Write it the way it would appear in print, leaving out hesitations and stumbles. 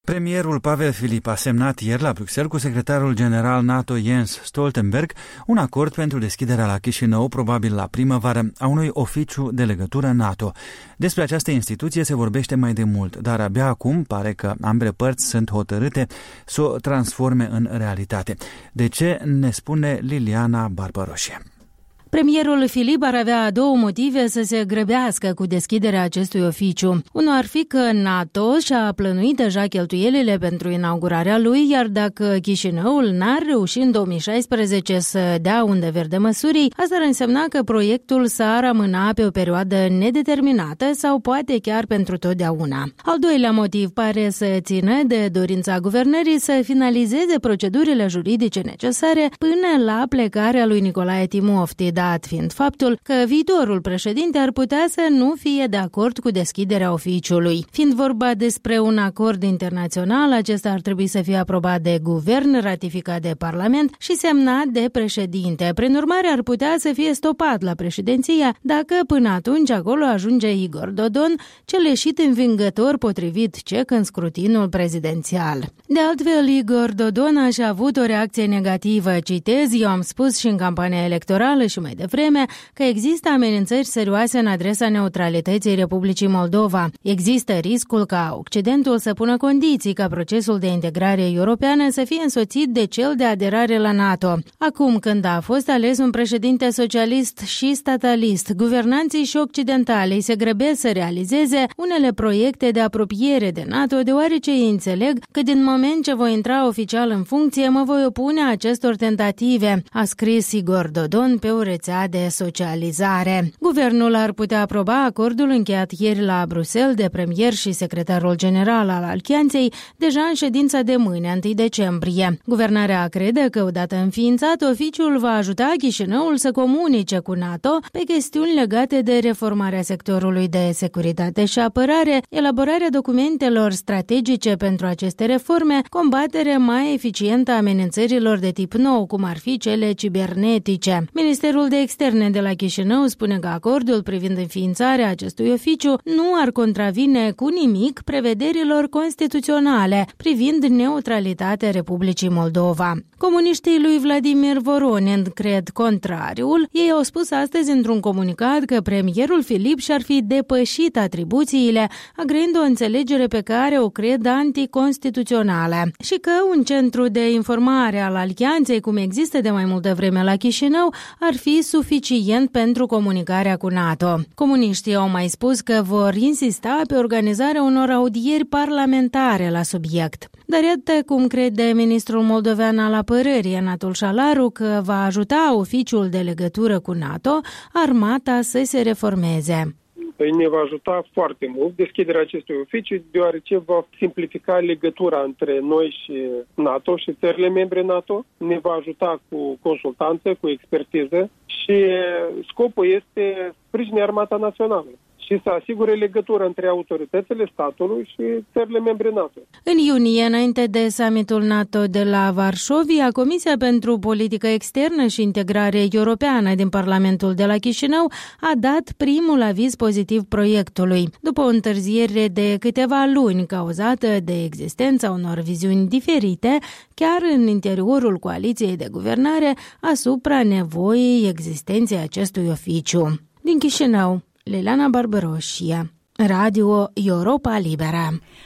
Premierul Pavel Filip a semnat ieri la Bruxelles cu secretarul general NATO Jens Stoltenberg un acord pentru deschiderea la Chișinău, probabil la primăvară, a unui oficiu de legătură NATO. Despre această instituție se vorbește mai de mult, dar abia acum pare că ambele părți sunt hotărâte să o transforme în realitate. De ce, ne spune Liliana Barbaroșie. Premierul Filip ar avea două motive să se grăbească cu deschiderea acestui oficiu. Unul ar fi că NATO și-a plănuit deja cheltuielile pentru inaugurarea lui, iar dacă Chișinăul n-ar reuși în 2016 să dea undă verde măsurii, asta ar însemna că proiectul s-ar amâna pe o perioadă nedeterminată sau poate chiar pentru totdeauna. Al doilea motiv pare să țină de dorința guvernării să finalizeze procedurile juridice necesare până la plecarea lui Nicolae Timofti, dat fiind faptul că viitorul președinte ar putea să nu fie de acord cu deschiderea oficiului. Fiind vorba despre un acord internațional, acesta ar trebui să fie aprobat de guvern, ratificat de Parlament și semnat de președinte. Prin urmare, ar putea să fie stopat la președinție dacă până atunci acolo ajunge Igor Dodon, cel ieșit învingător potrivit CEC în scrutinul prezidențial. De altfel, Igor Dodon a și avut o reacție negativă. Citez, eu am spus și în campania electorală și mai devreme că există amenințări serioase în adresa neutralității Republicii Moldova. Există riscul ca Occidentul să pună condiții ca procesul de integrare europeană să fie însoțit de cel de aderare la NATO. Acum, când a fost ales un președinte socialist și statalist, guvernanții și occidentali se grăbesc să realizeze unele proiecte de apropiere de NATO, deoarece ei înțeleg că din moment ce voi intra oficial în funcție, mă voi opune acestor tentative, a scris Igor Dodon pe o rețea de socializare. Guvernul ar putea aproba acordul încheiat ieri la Bruxelles de premier și secretarul general al Alianței deja în ședința de mâine, 1 decembrie. Guvernarea crede că odată înființat, oficiul va ajuta Chișinăul să comunice cu NATO pe chestiuni legate de reformarea sectorului de securitate și apărare, elaborarea documentelor strategice pentru aceste reforme, combatere mai eficientă a amenințărilor de tip nou, cum ar fi cele cibernetice. Ministerul de Externe de la Chișinău spune că acordul privind înființarea acestui oficiu nu ar contravine cu nimic prevederilor constituționale privind neutralitatea Republicii Moldova. Comuniștii lui Vladimir Voronin cred contrariul. Ei au spus astăzi într-un comunicat că premierul Filip și-ar fi depășit atribuțiile, agrând o înțelegere pe care o cred anticonstituțională și că un centru de informare al Alianței, cum există de mai multă vreme la Chișinău, ar fi suficient pentru comunicarea cu NATO. Comuniștii au mai spus că vor insista pe organizarea unor audieri parlamentare la subiect. Dar iată cum crede ministrul moldovean al apărării, Anatol Șalaru, că va ajuta oficiul de legătură cu NATO armata să se reformeze. Ne va ajuta foarte mult deschiderea acestui oficiu, deoarece va simplifica legătura între noi și NATO și țările membre NATO. Ne va ajuta cu consultanță, cu expertiză și scopul este sprijinirea Armata Națională și să asigure legătură între autoritățile statului și țările membre NATO. În iunie, înainte de summitul NATO de la Varșovia, Comisia pentru Politică Externă și Integrare Europeană din Parlamentul de la Chișinău a dat primul aviz pozitiv proiectului, după o întârziere de câteva luni cauzată de existența unor viziuni diferite, chiar în interiorul coaliției de guvernare, asupra nevoii existenței acestui oficiu. Din Chișinău, Liliana Barbaroșie, Radio Europa Liberă.